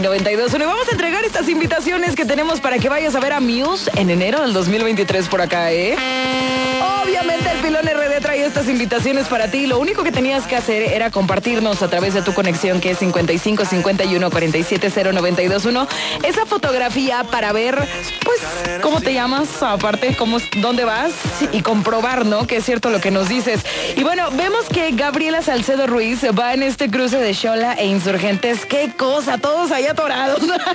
92.1 y vamos a entregar estas invitaciones que tenemos para que vayas a ver a Muse en enero del 2023 por acá, ¿eh? Obviamente el Pilón RD trae estas invitaciones para ti. Lo único que tenías que hacer era compartirnos a través de tu conexión, que es 55 51 47 0921, esa fotografía para ver, pues, cómo te llamas, aparte, dónde vas y comprobar, ¿no? Que es cierto lo que nos dices. Y bueno, vemos que Gabriela Salcedo Ruiz va en este cruce de Xola e Insurgentes. ¡Qué cosa! Todos ahí atorados.